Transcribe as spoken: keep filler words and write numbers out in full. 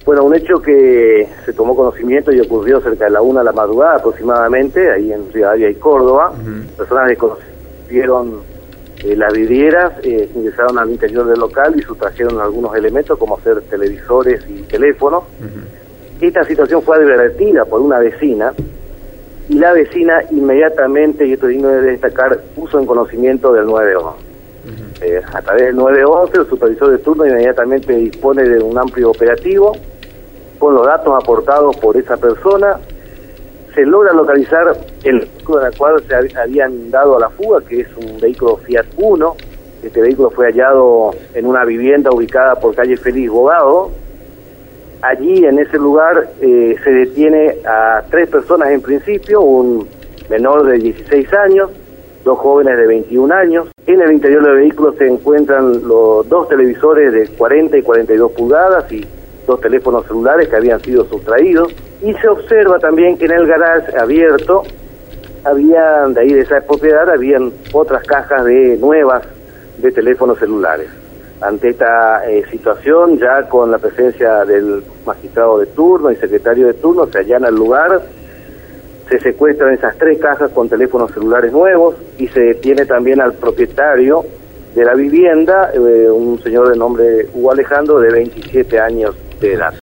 Bueno, un hecho que se tomó conocimiento y ocurrió cerca de la una de la madrugada aproximadamente, ahí en Rivadavia y Córdoba. Uh-huh. Personas desconocieron eh, las vidrieras, eh, ingresaron al interior del local y sustrajeron algunos elementos como ser televisores y teléfonos. Uh-huh. Esta situación fue advertida por una vecina y la vecina inmediatamente, y esto es digno de destacar, puso en conocimiento del nueve once. Uh-huh. Eh, a través del nueve once, el supervisor de turno inmediatamente dispone de un amplio operativo. Con los datos aportados por esa persona, se logra localizar el vehículo en el cual se habían dado a la fuga, que es un vehículo Fiat Uno. Este vehículo fue hallado en una vivienda ubicada por calle Félix Bogado. Allí, en ese lugar, eh, se detiene a tres personas en principio, un menor de dieciséis años, dos jóvenes de veintiún años. En el interior del vehículo se encuentran los dos televisores de cuarenta y cuarenta y dos pulgadas y dos teléfonos celulares que habían sido sustraídos, y se observa también que en el garage abierto habían, de ahí de esa propiedad, habían otras cajas de nuevas de teléfonos celulares. Ante esta eh, situación, ya con la presencia del magistrado de turno y secretario de turno, se allana el lugar, se secuestran esas tres cajas con teléfonos celulares nuevos y se detiene también al propietario de la vivienda, eh, un señor de nombre Hugo Alejandro, de veintisiete años de edad.